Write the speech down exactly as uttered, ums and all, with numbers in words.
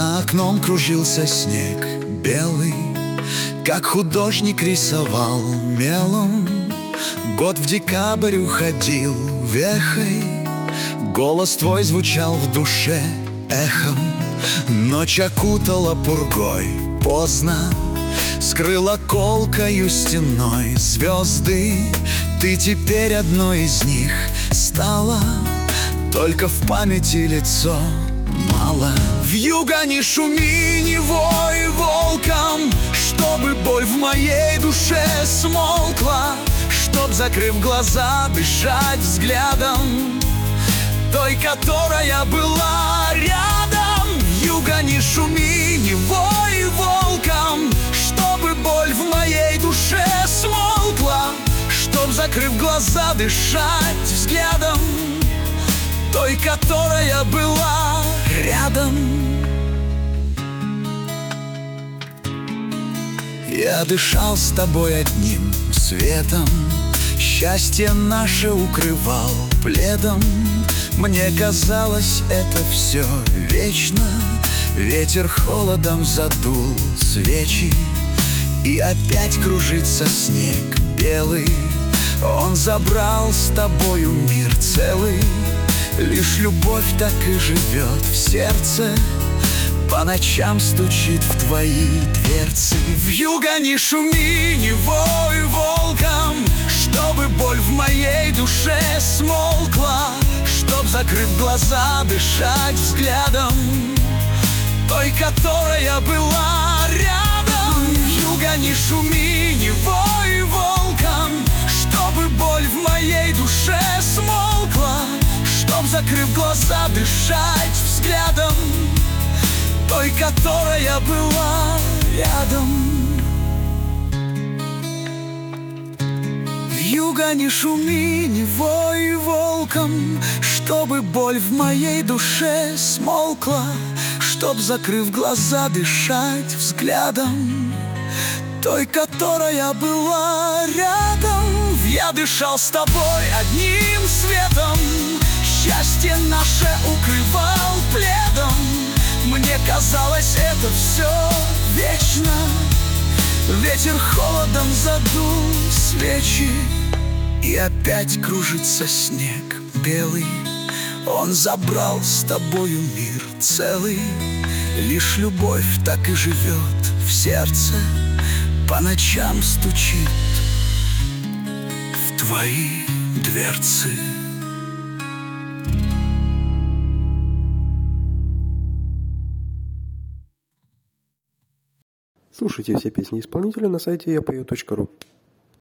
За окном кружился снег белый, как художник рисовал мелом. Год в декабрь уходил вехой, голос твой звучал в душе эхом. Ночь окутала пургой поздно, скрыла колкою стеной звезды. Ты теперь одной из них стала, только в памяти лицо мало. Вьюга, не шуми, не вой волком, чтобы боль в моей душе смолкла, чтоб, закрыв глаза, дышать взглядом той, которая была рядом. Вьюга, не шуми, не вой волком, чтобы боль в моей душе смолкла, чтоб, закрыв глаза, дышать взглядом той, которая была рядом. Я дышал с тобой одним светом, счастье наше укрывал пледом. Мне казалось, это все вечно. Ветер холодом задул свечи, и опять кружится снег белый. Он забрал с тобою мир целый. Лишь любовь так и живет в сердце, по ночам стучит в твои дверцы. Вьюга, не шуми, не вой волком, чтобы боль в моей душе смолкла, чтоб, закрыв глаза, дышать взглядом той, которая была рядом. Вьюга, не шуми, не вой волком, чтобы боль в моей душе смолкла, чтоб, закрыв глаза, дышать взглядом той, которая была рядом. Вьюга, не шуми, не вой волком, чтобы боль в моей душе смолкла, чтоб, закрыв глаза, дышать взглядом той, которая была рядом. Я дышал с тобой одним светом, счастье наше укрывал пледом. Мне казалось, это все вечно. Ветер холодом задул свечи, и опять кружится снег белый. Он забрал с тобою мир целый. Лишь любовь так и живет в сердце, по ночам стучит в твои дверцы. Слушайте все песни исполнителя на сайте я пою точка ру.